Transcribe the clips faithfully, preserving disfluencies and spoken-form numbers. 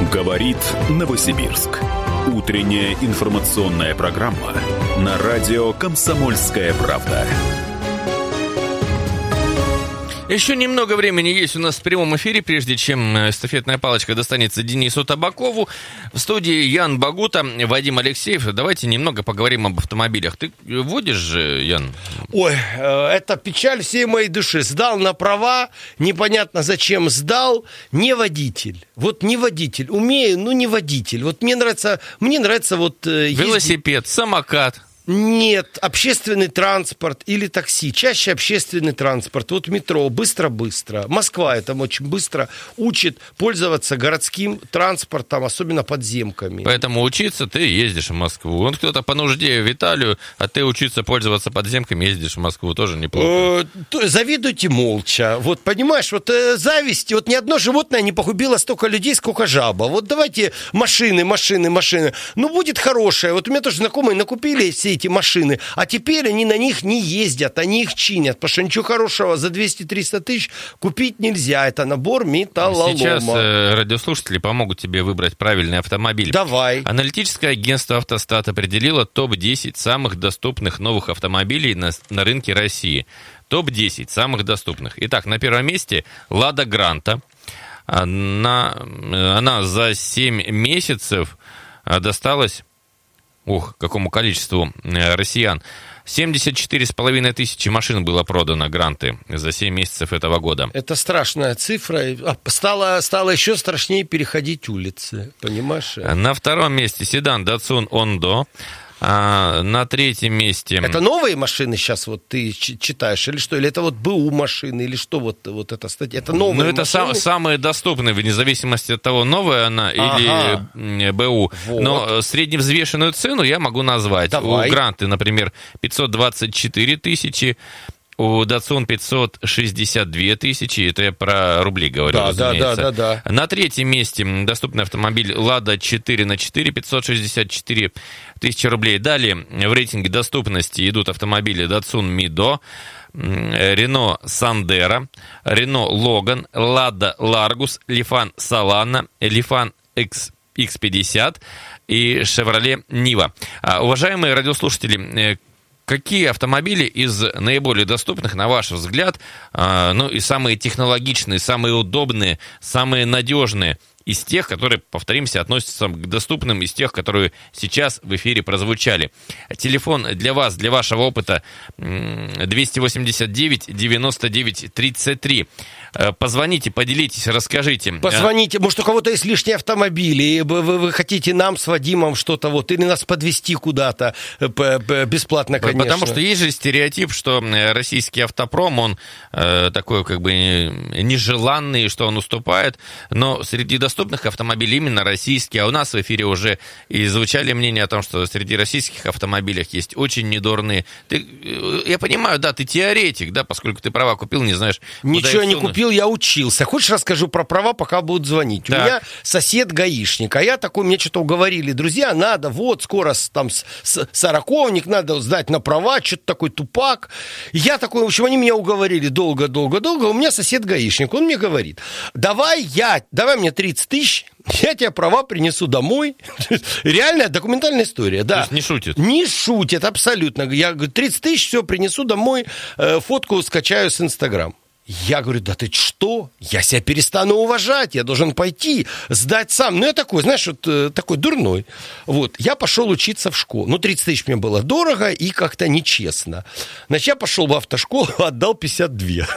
Говорит Новосибирск. Утренняя информационная программа на радио «Комсомольская правда». Еще немного времени есть у нас в прямом эфире, прежде чем эстафетная палочка достанется Денису Табакову. В студии Ян Багута, Вадим Алексеев. Давайте немного поговорим об автомобилях. Ты водишь же, Ян? Ой, это печаль всей моей души. Сдал на права, непонятно зачем сдал, не водитель. Вот не водитель. Умею, но не водитель. Вот мне нравится, мне нравится вот ездить. Велосипед, самокат. Нет, общественный транспорт или такси. Чаще общественный транспорт. Вот метро, быстро-быстро. Москва это очень быстро учит пользоваться городским транспортом, особенно подземками. Поэтому учиться ты ездишь в Москву. Вот кто-то по нужде в Италию, а ты учиться пользоваться подземками ездишь в Москву. Тоже неплохо. Завидуйте молча. Вот понимаешь, вот зависть, вот ни одно животное не погубило столько людей, сколько жаба. Вот давайте машины, машины, машины. Ну, будет хорошее. Вот у меня тоже знакомые накупили все эти машины, а теперь они на них не ездят, они их чинят, потому что ничего хорошего за двести-триста тысяч купить нельзя, это набор металлолома. Сейчас э, радиослушатели помогут тебе выбрать правильный автомобиль. Давай. Аналитическое агентство «Автостат» определило топ десять самых доступных новых автомобилей на, на рынке России. топ десять самых доступных. Итак, на первом месте «Лада Гранта». Она, она за семь месяцев досталась Ух, какому количеству россиян. семьдесят четыре с половиной тысячи машин было продано Гранты за семь месяцев этого года. Это страшная цифра. Стало, стало еще страшнее переходить улицы, понимаешь? На втором месте седан Datsun Ondo. А на третьем месте... Это новые машины сейчас вот ты читаешь, или что? Или это вот БУ машины, или что вот, вот это статья? Это новые Ну, это машины? сам, самые доступные, вне зависимости от того, новая она ага. или БУ. Вот. Но средневзвешенную цену я могу назвать. Давай. У Гранты, например, пятьсот двадцать четыре тысячи, у Datsun пятьсот шестьдесят две тысячи, это я про рубли говорю, да, разумеется. Да, да, да, да. На третьем месте доступный автомобиль Lada четыре на четыре, пятьсот шестьдесят четыре тысячи рублей. Далее в рейтинге доступности идут автомобили Datsun Mido, Renault Sandero, Renault Logan, Lada Largus, Lifan Solana, Lifan X икс пятьдесят и Chevrolet Niva. Уважаемые радиослушатели, какие автомобили из наиболее доступных, на ваш взгляд, ну и самые технологичные, самые удобные, самые надежные из тех, которые, повторимся, относятся к доступным, из тех, которые сейчас в эфире прозвучали? Телефон для вас, для вашего опыта двести восемьдесят девять девяносто девять тридцать три. Позвоните, поделитесь, расскажите. Позвоните, может, у кого-то есть лишние автомобили, вы, вы, вы хотите нам с Вадимом что-то вот, или нас подвезти куда-то бесплатно, конечно. Потому что есть же стереотип, что российский автопром, он э, такой как бы нежеланный, что он уступает, но среди доступных автомобилей именно российские, а у нас в эфире уже и звучали мнения о том, что среди российских автомобилей есть очень недорные. Ты, я понимаю, да, ты теоретик, да, поскольку ты права купил, не знаешь, ничего не купил, я учился. Хочешь, расскажу про права, пока будут звонить? Так. У меня сосед гаишник, а я такой, мне что-то уговорили, друзья, надо, вот, скоро там сороковник, надо сдать на права, что-то такой тупак. Я такой, в общем, они меня уговорили долго-долго-долго, у меня сосед гаишник, он мне говорит, давай я, давай мне тридцать тысяч, я тебе права принесу домой. Реальная документальная история, да. То есть не шутит? Не шутит, абсолютно. Я говорю, тридцать тысяч, все, принесу домой, э, фотку скачаю с Инстаграм. Я говорю, да ты что? Я себя перестану уважать, я должен пойти, сдать сам. Ну, я такой, знаешь, вот э, такой дурной. Вот, я пошел учиться в школу. Ну, тридцать тысяч мне было дорого и как-то нечестно. Значит, я пошел в автошколу, отдал пятьдесят два.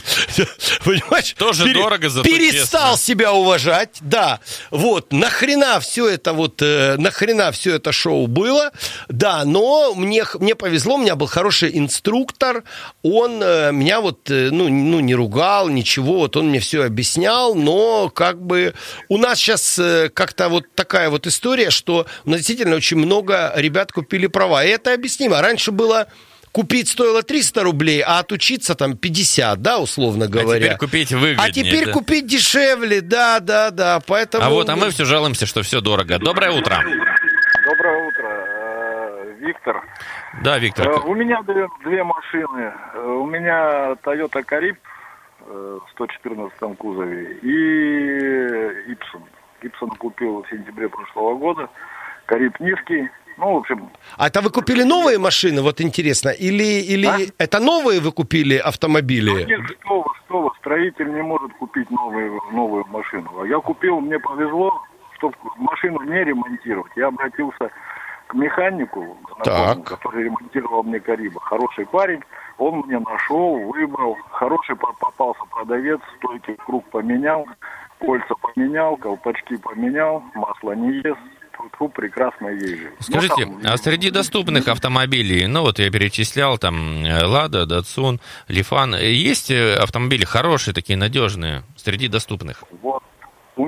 Понимаешь? Тоже Пере... дорого, зато Перестал честно. себя уважать, да. Вот, нахрена все это вот, э, нахрена все это шоу было, да, но мне, мне повезло, у меня был хороший инструктор, он э, меня вот, э, ну, ну, не ругал, ничего, вот он мне все объяснял, но как бы у нас сейчас как-то вот такая вот история, что у нас действительно очень много ребят купили права, и это объяснимо. Раньше было... Купить стоило триста рублей, а отучиться там пятьдесят, да, условно говоря. А теперь купить выгоднее. А теперь да? купить дешевле, да, да, да, поэтому... А вот, а мы все жалуемся, что все дорого. Доброе утро. Доброе утро, Виктор. Да, Виктор. У меня две, две машины. У меня Toyota Carib в сто четырнадцатом кузове и Ipson. Ipson купил в сентябре прошлого года. Кариб низкий. Ну, в общем... А это вы купили новые машины, вот интересно? Или, или а? это новые вы купили автомобили? Ну, нет, что вы, что вы, строитель не может купить новую, новую машину. А я купил, мне повезло, чтобы машину не ремонтировать. Я обратился к механику, знакомому, который ремонтировал мне Кариба. Хороший парень, он мне нашел, выбрал. Хороший попался продавец, стойки круг поменял, кольца поменял, колпачки поменял, масло не ест. Фу, прекрасно езжу. Скажите, ну, там, а среди доступных автомобилей, ну вот я перечислял, там, Лада, Датсун, Лифан, есть автомобили хорошие, такие надежные, среди доступных? Вот. У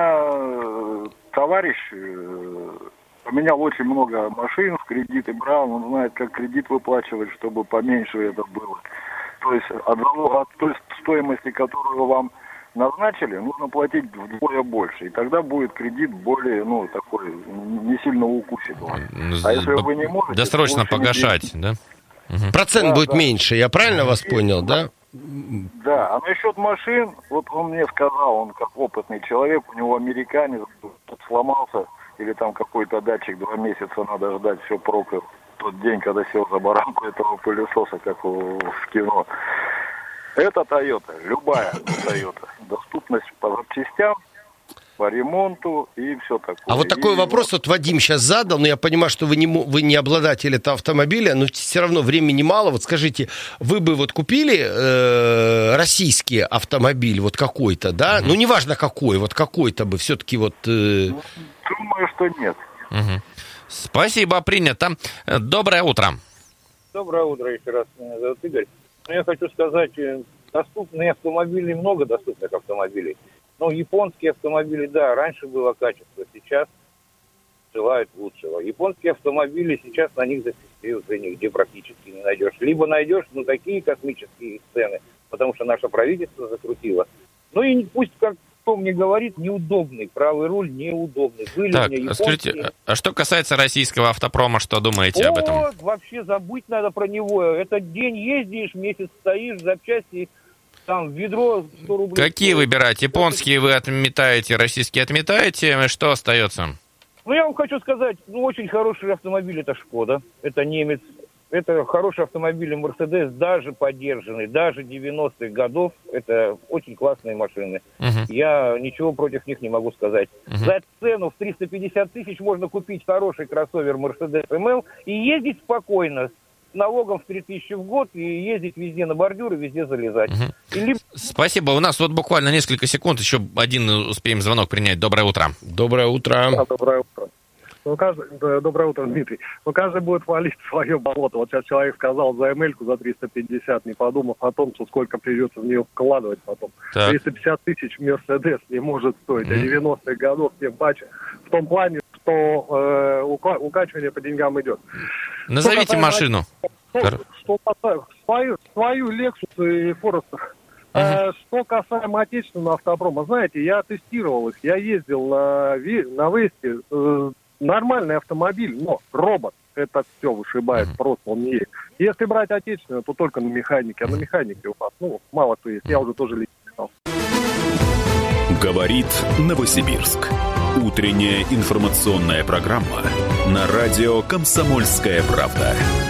меня товарищ поменял очень много машин, в кредиты брал, он знает, как кредит выплачивать, чтобы поменьше это было. То есть от, от той стоимости, которую вам назначили, нужно платить вдвое больше. И тогда будет кредит более, ну, такой, не сильно укусит вас. А если вы не можете... Досрочно погашать, деньги. Да? Угу. Процент да, будет да. меньше, я правильно и, вас понял, да? Да, а насчет машин, вот он мне сказал, он как опытный человек, у него американец, сломался, или там какой-то датчик, два месяца надо ждать, все проклял. Тот день, когда сел за баранку этого пылесоса, как в, в кино. Это Toyota, любая Toyota. Доступность по запчастям, по ремонту и все такое. А вот такой и вопрос вот Вадим сейчас задал, но я понимаю, что вы не, вы не обладатель этого автомобиля, но все равно времени мало. Вот скажите, вы бы вот купили э, российский автомобиль, вот какой-то, да? Mm-hmm. Ну, неважно какой, вот какой-то бы все-таки вот... Э... Думаю, что нет. Mm-hmm. Спасибо, принято. Доброе утро. Доброе утро еще раз. Меня зовут Игорь. Я хочу сказать, доступные автомобили, много доступных автомобилей. Но японские автомобили, да, раньше было качество, сейчас желают лучшего. Японские автомобили, сейчас на них засекречиваться нигде практически не найдешь. Либо найдешь, ну, такие космические цены, потому что наше правительство закрутило. Ну и пусть, как кто мне говорит, неудобный, правый руль неудобный. Были так, у меня японские... скажите, а что касается российского автопрома, что думаете О, об этом? Вообще забыть надо про него. Этот день ездишь, месяц стоишь, запчасти, там, ведро сто рублей. Какие выбирать? Японские вы отметаете, российские отметаете, что остается? Ну, я вам хочу сказать, ну, очень хороший автомобиль, это Шкода, это немец. Это хорошие автомобили Мерседес, даже подержанные, даже девяностых годов. Это очень классные машины. Uh-huh. Я ничего против них не могу сказать. Uh-huh. За цену в триста пятьдесят тысяч можно купить хороший кроссовер Мерседес эм эл и ездить спокойно. С налогом в три тысячи в год и ездить везде на бордюры, везде залезать. Uh-huh. Или... Спасибо. У нас вот буквально несколько секунд. Еще один успеем звонок принять. Доброе утро. Доброе утро. Да, доброе утро. Ну, каждый, да, доброе утро, Дмитрий. Ну, каждый будет хвалить свое болото. Вот сейчас человек сказал за эм эль-ку за триста пятьдесят, не подумав о том, что сколько придется в нее вкладывать потом. Так. триста пятьдесят тысяч Мерседес не может стоить, mm-hmm. а девяностых годов тем паче. В том плане, что э, ука- укачивание по деньгам идет. Назовите что машину. Что, что касается свою, свою Lexus и Forester. Uh-huh. Что касаемо отечественного автопрома, знаете, я тестировал их, я ездил на, на Весте, э, нормальный автомобиль, но робот, это все вышибает, uh-huh. просто он не едет. Если брать отечественное, то только на механике, а на механике у вас, ну, мало кто есть, я уже тоже лично стал. Говорит Новосибирск. Утренняя информационная программа на радио «Комсомольская правда».